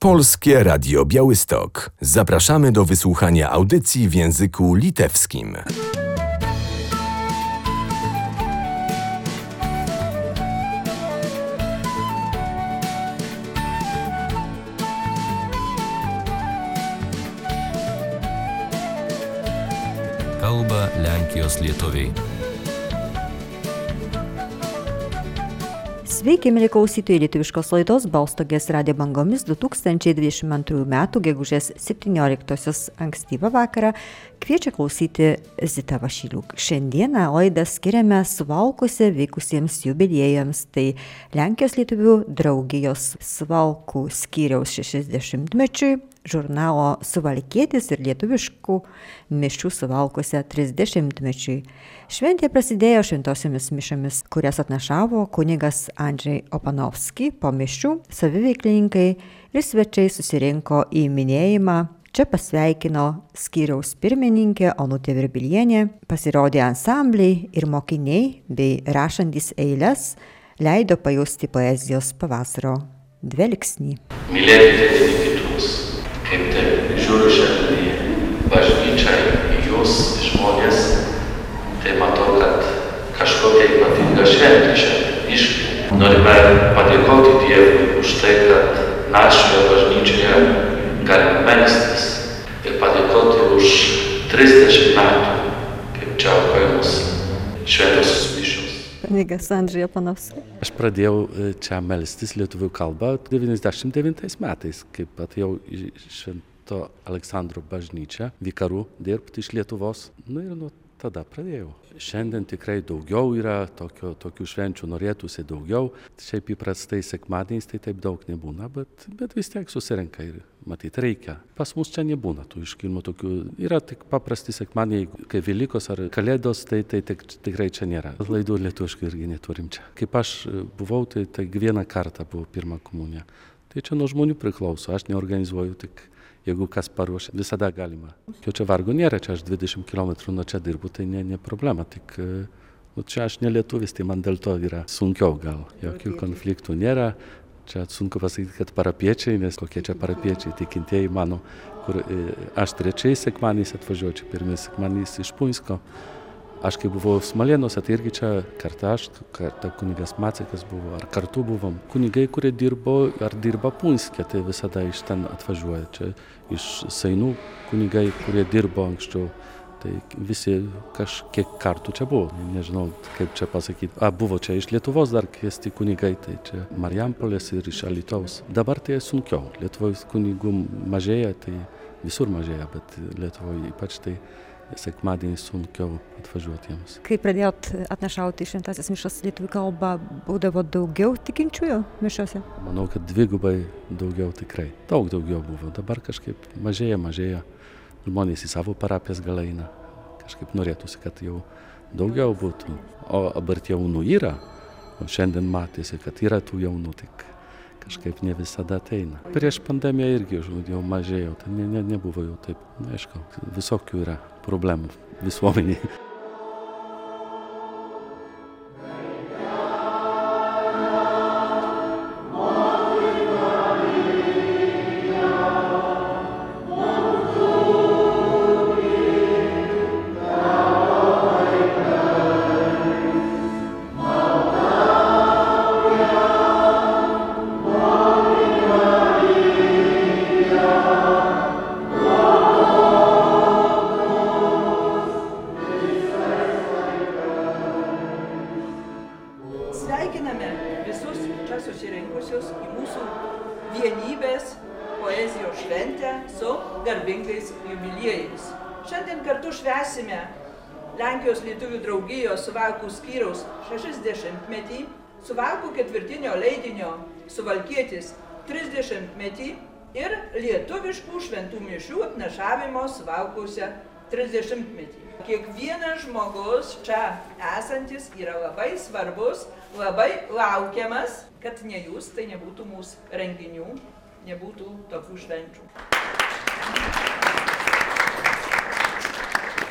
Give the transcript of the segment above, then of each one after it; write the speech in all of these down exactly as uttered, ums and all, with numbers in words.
Polskie Radio Białystok. Zapraszamy do wysłuchania audycji w języku litewskim. Kalba Lenkijos lietuviai. Sveiki, mieli klausytojai, lietuviškos laidos Balstogės radijo bangomis du tūkstančiai dvidešimt antrųjų metų gegužės septynioliktosios ankstyvą vakarą kviečia klausyti Zita Vašyliuk. Šiandieną laidą skiriame Suvalkuose vykusiems jubiliejams, tai Lenkijos lietuvių draugijos Suvalkų skyriaus šešiasdešimtmečiui, žurnalo Suvalkietis ir lietuviškų mišių Suvalkuose trisdešimtmečiui. Šventė prasidėjo šventosiomis mišomis, kurias atnašavo kunigas Andžej Opanovski. Po mišių saviveiklininkai ir svečiai susirinko į minėjimą. Čia pasveikino skyriaus pirmininkė Onutė Virbilienė, pasirodė ansambliai ir mokiniai bei rašantys eiles leido pajusti poezijos pavasario dvelksnį. Mylėkite vieni kitus, kaip tai žiūriu šiandien bažnyčiai į jūs žmonės. Tai matau, kad kažkokia ypatinga šventė šiandien iškilė. Norime padėkoti Dievui už tai, kad našioje bažnyčioje galime melstis ir padėkoti už trisdešimt metų, kaip čia aukojamos šventosios mišios. Kunigas Andžej Opanovski. Aš pradėjau čia melstis lietuvių kalbą devyniasdešimt devintais metais, kaip atėjau į Švento Aleksandro bažnyčią, vikaru dirbti iš Lietuvos. Nu ir nuo tada pradėjau. Šiandien tikrai daugiau yra tokio, tokių švenčių, norėtųsi daugiau. Šiaip įprastai sekmadieniais tai taip daug nebūna, bet, bet vis tiek susirenka ir matyti reikia. Pas mus čia nebūna tų iškilmų tokių. Yra tik paprasti sekmadieniai, kai Velykos ar Kalėdos, tai, tai tik, tikrai čia nėra. Laidų lietuviškai irgi neturim čia. Kaip aš buvau, tai, tai vieną kartą buvo pirma komunija. Tai čia nuo žmonių priklauso, aš neorganizuoju, tik jeigu kas paruošia, visada galima. Jau čia vargo nėra, čia aš dvidešimt kilometrų nuo čia dirbu, tai ne, ne problema, tik nu, čia aš ne lietuvis, tai man dėl to yra sunkiau gal. Jokių konfliktų nėra, čia sunku pasakyti, kad parapiečiai, nes kokie čia parapiečiai, tikintieji mano, kur aš trečiais sekmadieniais atvažiuoju, čia pirmais sekmadieniais iš Punsko. Aš kai buvau Smalėnuose, tai irgi čia kartą aš, kartą kunigas Macekas buvo, ar kartu buvom. Kunigai, kurie dirbo, ar dirba Punske, tai visada iš ten atvažiuoja. Čia iš Sainų kunigai, kurie dirbo anksčiau, tai visi kažkiek kartų čia buvo. Nežinau, kaip čia pasakyti. A, buvo čia iš Lietuvos dar kviesti kunigai, tai čia Marijampolės ir iš Alytaus. Dabar tai sunkiau. Lietuvoje kunigų mažėja, tai visur mažėja, bet Lietuvoje ypač tai sekmadienį sunkiau atvažiuoti jiems. Kai pradėjot atnašauti šventąsias mišias lietuvių kalbą, būdavo daugiau tikinčiųjų mišiose? Manau, kad dvigubai daugiau tikrai. Daug daugiau buvo. Dabar kažkaip mažėja, mažėja. Žmonės į savo parapijas gal eina. Kažkaip norėtųsi, kad jau daugiau būtų. O dabar jaunų yra. O šiandien matėsi, kad yra tų jaunų, tik kažkaip ne visada ateina. Prieš pandemiją irgi jau mažėjo, tai ne, ne, nebuvo jau taip. Aišku, visokių yra problemų visuomeniai. Sveikiname visus čia susirinkusius į mūsų vienybės poezijos šventę su garbingais jubiliejais. Šiandien kartu švęsime Lenkijos lietuvių draugijos Suvalkų skyriaus šešiasdešimtmetį, Suvalkų ketvirtinio leidinio Suvalkietis trisdešimtmetį ir lietuviškų šventų mišių atnašavimo Suvalkuose trisdešimtmetį. Kiekvienas žmogus čia esantis yra labai svarbus, labai laukiamas, kad ne jūs, tai nebūtų mūsų renginių, nebūtų tokių švenčių.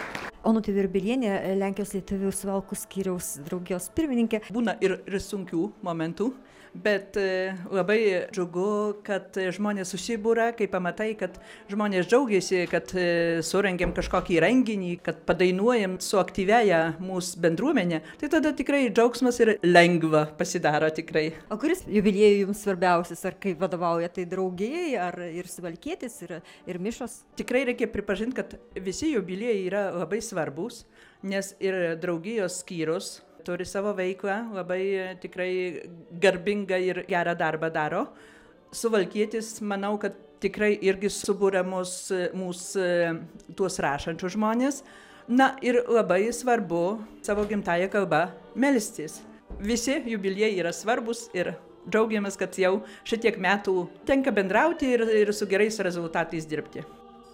Onutė Virbilienė, Lenkijos lietuvių suvalkų skyriaus draugijos pirmininkė. Būna ir, ir sunkių momentų, bet labai džiugu, kad žmonės susibūra, kai pamatai, kad žmonės džiaugiasi, kad surengėm kažkokį renginį, kad padainuojam su aktyviaja mūsų bendruomenė, tai tada tikrai džiaugsmas ir lengva pasidaro tikrai. O kuris jubiliejų jums svarbiausias, ar kaip vadovauja tai draugijai, ar ir Suvalkietis, ir, ir mišos? Tikrai reikia pripažinti, kad visi jubiliejai yra labai svarbus, nes ir draugijos skyrius turi savo veiklą, labai tikrai garbingą ir gerą darbą daro. Suvalkietis, manau, kad tikrai irgi subūrė mūsų, mūsų tuos rašančius žmonės. Na ir labai svarbu savo gimtąją kalbą melstis. Visi jubiliejai yra svarbus ir džiaugiamės, kad jau šitiek metų tenka bendrauti ir, ir su gerais rezultatais dirbti.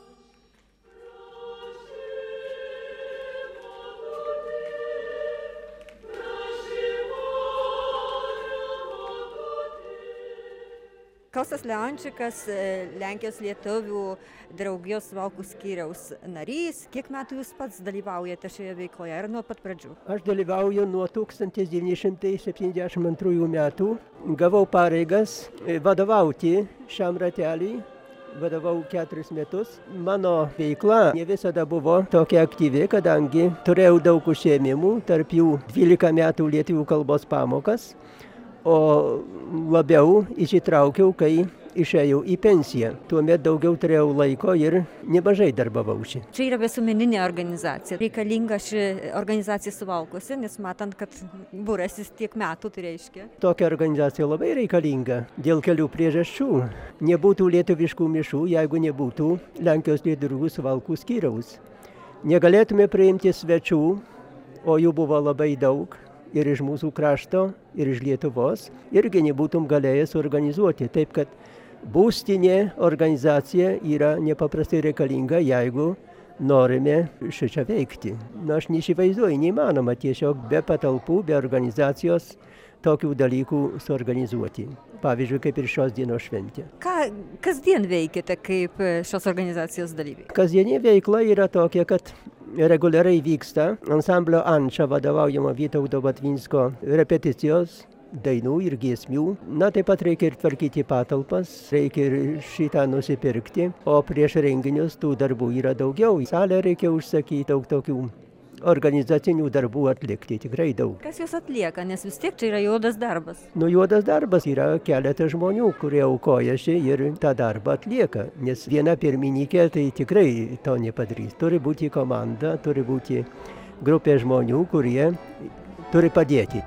Kostas Leončikas, Lenkijos lietuvių draugijos suvalkų skyriaus narys. Kiek metų jūs pats dalyvaujate šioje veikloje ir nuo pat pradžių? Aš dalyvauju nuo tūkstantis devyni šimtai septyniasdešimt antrųjų metų. Gavau pareigas vadovauti šiam rateliui. Vadovau keturis metus. Mano veikla ne visada buvo tokia aktyvi, kadangi turėjau daug užsiėmimų, tarp jų dvylika metų lietuvių kalbos pamokas. O labiau įsitraukiau, kai išėjau į pensiją. Tuomet daugiau turėjau laiko ir nemažai darbavausi. Čia yra visuomeninė organizacija. Reikalinga ši organizacija Suvalkuose, nes matant, kad būrėsis tiek metų, tai reiškia. Tokia organizacija labai reikalinga dėl kelių priežasčių. Nebūtų lietuviškų mišių, jeigu nebūtų Lenkijos lietuvių suvalkų skyriaus. Negalėtume priimti svečių, o jų buvo labai daug. Ir iš mūsų krašto, ir iš Lietuvos, irgi nebūtum galėjęs organizuoti. Taip, kad būstinė organizacija yra nepaprastai reikalinga, jeigu norime šičia veikti. Na, aš neįsivaizduoju, neįmanoma tiesiog be patalpų, be organizacijos tokių dalykų suorganizuoti. Pavyzdžiui, kaip ir šios dienos šventė. Ką kasdien veikite kaip šios organizacijos dalyviai? Kasdienė veikla yra tokia, kad reguliariai vyksta ansamblio Anča vadovaujama Vytauto Batvinsko repeticijos, dainų ir giesmių. Na, taip pat reikia ir tvarkyti patalpas, reikia ir šitą nusipirkti, o prieš renginius tų darbų yra daugiau. Salę reikia užsakyti, daug tokių organizacinių darbų atlikti, tikrai daug. Kas jūs atlieka, nes vis tiek čia yra juodas darbas? Nu, juodas darbas yra keletas žmonių, kurie aukojasi ir tą darbą atlieka, nes viena pirmininkė tai tikrai to nepadarys. Turi būti komanda, turi būti grupė žmonių, kurie turi padėti.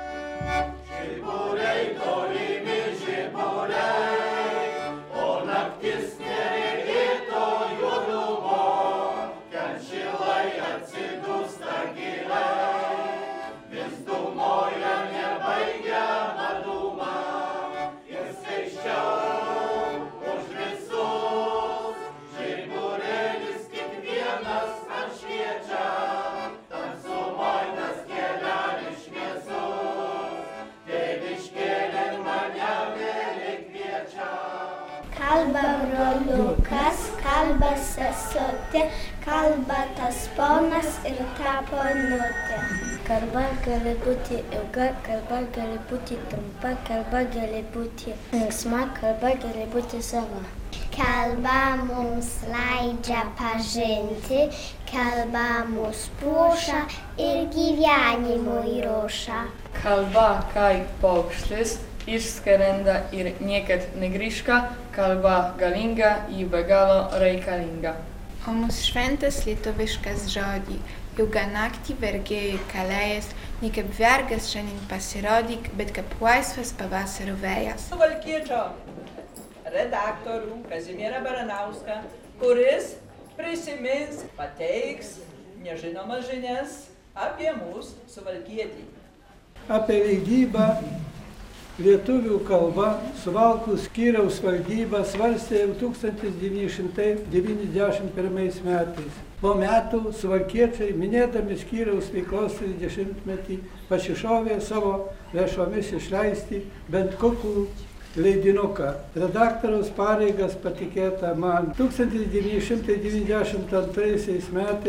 Kalba broliukas, kalba sesutė, kalba tas ponas ir ta ponutė. Kalba gali būti ilga, kalba gali būti trumpa, kalba gali būti linksma, kalba gali būti sava. Kalba mums leidžia pažinti, kalba mus puošia ir gyvenimui ruošia. Kalba kaip paukštis. Išskrenda ir niekad negrįžta, kalba galinga ir be galo reikalinga. O mūsų šventas lietuviškas žodį, ilgą naktį vergėjai kalėjęs, ne kaip vergas šiandien pasirodyk, bet kaip laisvas pavasario vėjas. Suvalkiečio redaktorių Kazimierą Baranauską, kuris prisimins, pateiks nežinomas žinias apie mūsų Suvalkietį. Apie leidybą lietuvių kalba Suvalkų skyriaus valdyba svarstė jau tūkstantis devyni šimtai devyniasdešimt pirmais metais. Po metų suvalkiečiai, minėdami skyriaus veiklos trisdešimtmetį, pasišovė savo lėšomis išleisti bent kuklų leidinuką. Redaktoriaus pareigas patikėta man. tūkstantis devyni šimtai devyniasdešimt antraisiais metais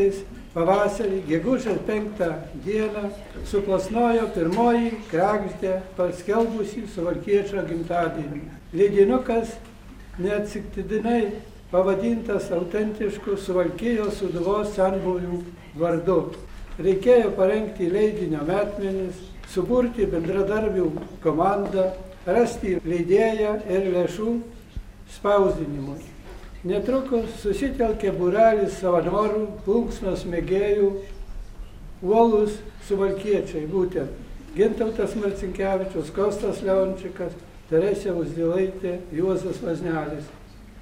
pavasarį, gegužės penktą dieną, suplasnojo pirmoji kregždė paskelbusi Suvalkiečio gimtadienį. Leidinukas neatsitiktinai pavadintas autentišku Suvalkijos Sūduvos senbuvių vardu. Reikėjo parengti leidinio metmenis, suburti bendradarbių komandą, rasti leidėją ir lėšų spausdinimui. Netrukus susitelkė būrelis savanorių, plunksnos mėgėjų, uolūs suvalkiečiai, būtent Gintautas Marcinkevičius, Kostas Leončikas, Teresė Uzdilaitė, Juozas Vaznelis.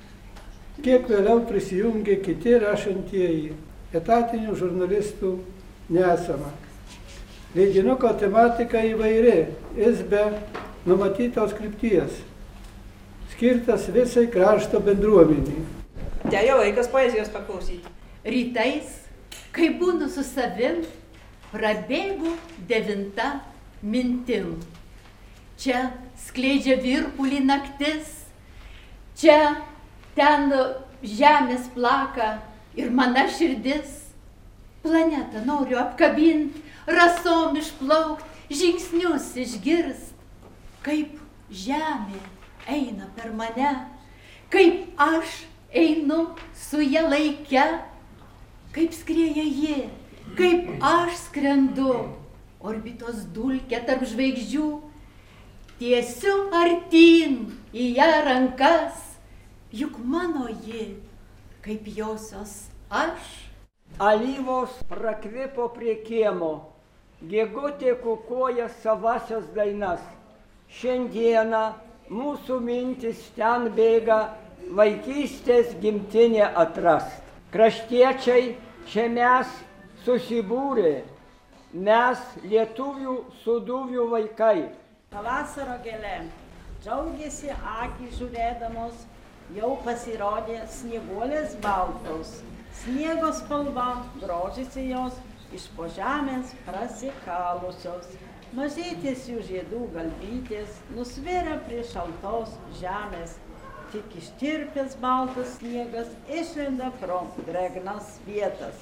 Kiek vėliau prisijungė kiti rašantieji, etatinių žurnalistų nesama. Leidinuko tematika įvairi, jis be numatytos krypties, skirtas visai krašto bendruomeniai. Atėjo laikas poezijos paklausyti. Rytais, kai būnu su savim, prabėgu devinta mintim. Čia skleidžia virpulį naktis, čia ten žemės plaka ir mana širdis. Planetą noriu apkabint, rasom išplaukt, žingsnius išgirst. Kaip žemė eina per mane, kaip aš einu su ja laike, kaip skrieja ji, kaip aš skrendu, orbitos dulkė tarp žvaigždžių, tiesiu artyn į ją rankas, juk mano ji, kaip josios aš. Alyvos prakvipo prie kiemo, gegutė kukuoja savasias dainas. Šiandieną mūsų mintis ten bėga vaikystės gimtinė atrast. Kraštiečiai čia mes susibūrė, mes lietuvių Sūduvių vaikai. Pavasario gėlė džiaugiasi akys žiūrėdamos, jau pasirodė snieguolės baltos. Sniego spalva grožisi jos iš po žemės prasikalusios. Mažytės jų žiedų galvytės nusvėrė prie šaltos žemės. Tik ištirpęs baltas sniegas išlenda pro drėgnas vietas.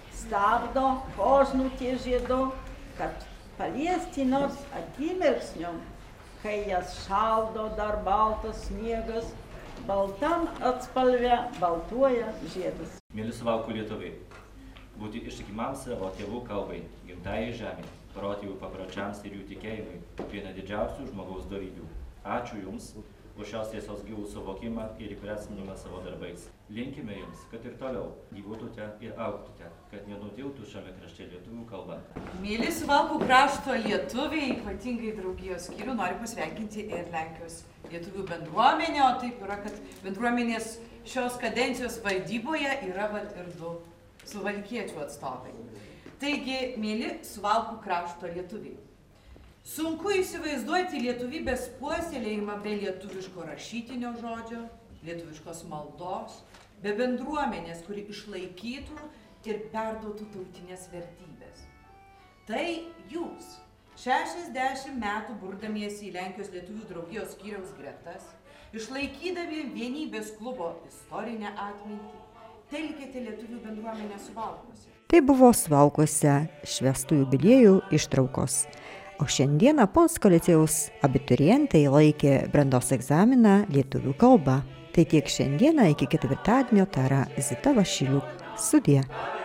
Stabdo kožnų tie žiedu, kad paliesti nors akimirksniu, kai jas šaldo dar baltas sniegas, baltam atspalvė baltuoja žiedas. Mėly Suvalkų lietuviai, būti ištikimam savo tėvų kalbai, gimtajai žemė, protėvių papročiams ir jų tikėjimui, viena didžiausių žmogaus dorybių. Ačiū Jums už šios tiesos gilų suvokimą ir įprasminimą savo darbais. Linkime Jums, kad ir toliau gyvuotumėte ir augtumėte, kad nenutiltų šiame krašte lietuvių kalba. Mėly Suvalkų krašto lietuviai, ypatingai draugijos skyrių, noriu pasveikinti ir Lenkijos lietuvių bendruomenę, o taip yra, kad bendruomenės šios kadencijos valdyboje yra vat ir du suvalkiečių atstovai. Taigi, mėly Suvalkų krašto lietuviai, sunku įsivaizduoti lietuvybės puoselėjimą be lietuviško rašytinio žodžio, lietuviškos maldos, be bendruomenės, kuri išlaikytų ir perduotų tautinės vertybės. Tai jūs, šešiasdešimt metų burdamiesi į Lenkijos lietuvių draugijos skyriaus gretas, išlaikydami vienybės klubo istorinę atmintį, telkėte lietuvių bendruomenę Suvalkuose. Tai buvo Suvalkuose švęstų jubiliejų ištraukos. O šiandieną Ponsko licėjaus abiturientai laikė brandos egzaminą lietuvių kalba. Tai tiek šiandieną, iki ketvirtadienio tara Zita Vašiliuk. Sudie.